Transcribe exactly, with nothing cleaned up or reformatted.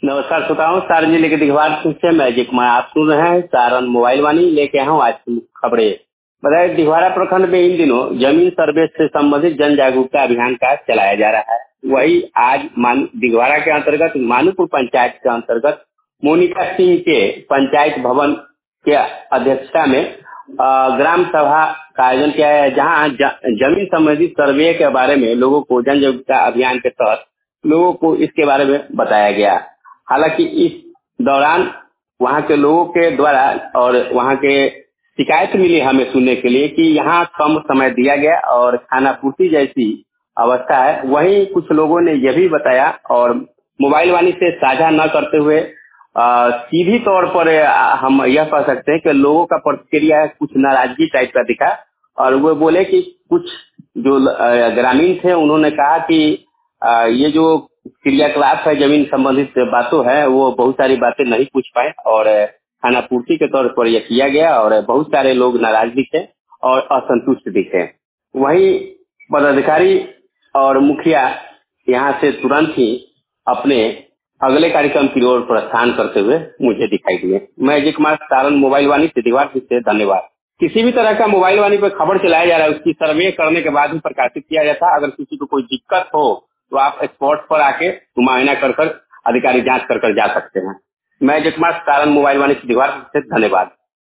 नमस्कार श्रोताओं, सारण जिले के दिघवार से मैं अजय कुमार आप सुन रहे हैं सारण मोबाइल वाणी। लेके आया हूँ आज की खबरें। बताया दिघवारा प्रखंड में इन दिनों जमीन सर्वे से संबंधित जन जागरूकता अभियान का चलाया जा रहा है। वही आज दिघवारा के अंतर्गत मानूपुर पंचायत के अंतर्गत मोनिका सिंह के पंचायत भवन के अध्यक्षता में अ, ग्राम सभा का आयोजन किया है, जहाँ जमीन संबंधी सर्वे के बारे में लोगों को जन जागरूकता अभियान के तहत लोगों को इसके बारे में बताया गया। हालांकि इस दौरान वहां के लोगों के द्वारा और वहां के शिकायत मिली हमें सुनने के लिए कि यहाँ कम समय दिया गया और खाना पूर्ति जैसी अवस्था है। वहीं कुछ लोगों ने यह भी बताया और मोबाइल वाणी से साझा न करते हुए आ, सीधी तौर पर आ, हम यह कह सकते हैं कि लोगों का प्रतिक्रिया कुछ नाराजगी टाइप का दिखा और वो बोले कि कुछ जो आ, ग्रामीण थे उन्होंने कहा कि आ, ये जो क्रियाकलाप है जमीन संबंधित बातों है वो बहुत सारी बातें नहीं पूछ पाए और खाना पूर्ति के तौर पर यह किया गया और बहुत सारे लोग नाराज दिखे और असंतुष्ट दिखे। वहीं पदाधिकारी और मुखिया यहाँ से तुरंत ही अपने अगले कार्यक्रम की ओर प्रस्थान करते हुए मुझे दिखाई दिए। मैं अजय कुमार, सारण मोबाइल वाणी से दीवार से धन्यवाद। किसी भी तरह का मोबाइल वाणी पर खबर चलाया जा रहा है उसकी सर्वे करने के बाद ही प्रकाशित किया जाता है। अगर किसी को कोई दिक्कत हो तो आप स्पॉट पर आके मुआयना कर कर अधिकारी जांच कर कर जा सकते हैं। मैं अजय कुमार, सारण मोबाइल वाणी से दीवार से धन्यवाद।